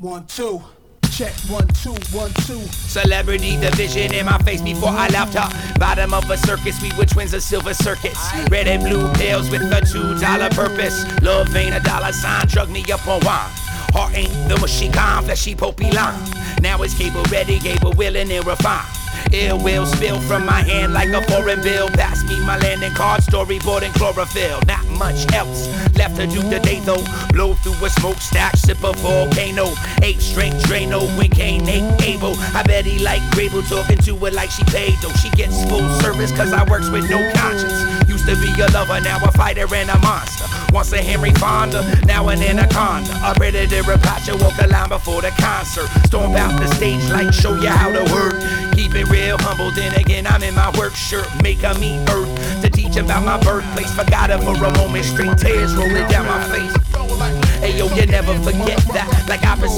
1, 2. Check 1, 2, 1, 2. Celebrity division in my face before I left her. Bottom of a circus, we were twins of silver circuits. Red and blue pills with a $2 purpose. Love ain't a dollar sign, drug me up on wine. Heart ain't the mushy kind, fleshy popey line. Now it's cable ready, cable willing and refined. Ill will spill from my hand like a foreign bill. Pass me my landing card, storyboard and chlorophyll. Not much else left to do today though. Blow through a smokestack, sip a volcano. 8-string Drano when Kane ain't able. I bet he like Grable, talking to her like she paid though. She gets full service cause I works with no conscience. Used to be a lover, now a fighter and a monster. Once a Henry Fonda, now an anaconda. A predator, a patcher, walk the line before the concert. Storm out the stage like show you how to work. Keep it real humble, then again I'm in my work shirt. Make a meet earth to teach about my birthplace. Forgot her for a moment, straight tears rolling down my face. Hey yo, you never forget that. Like opposite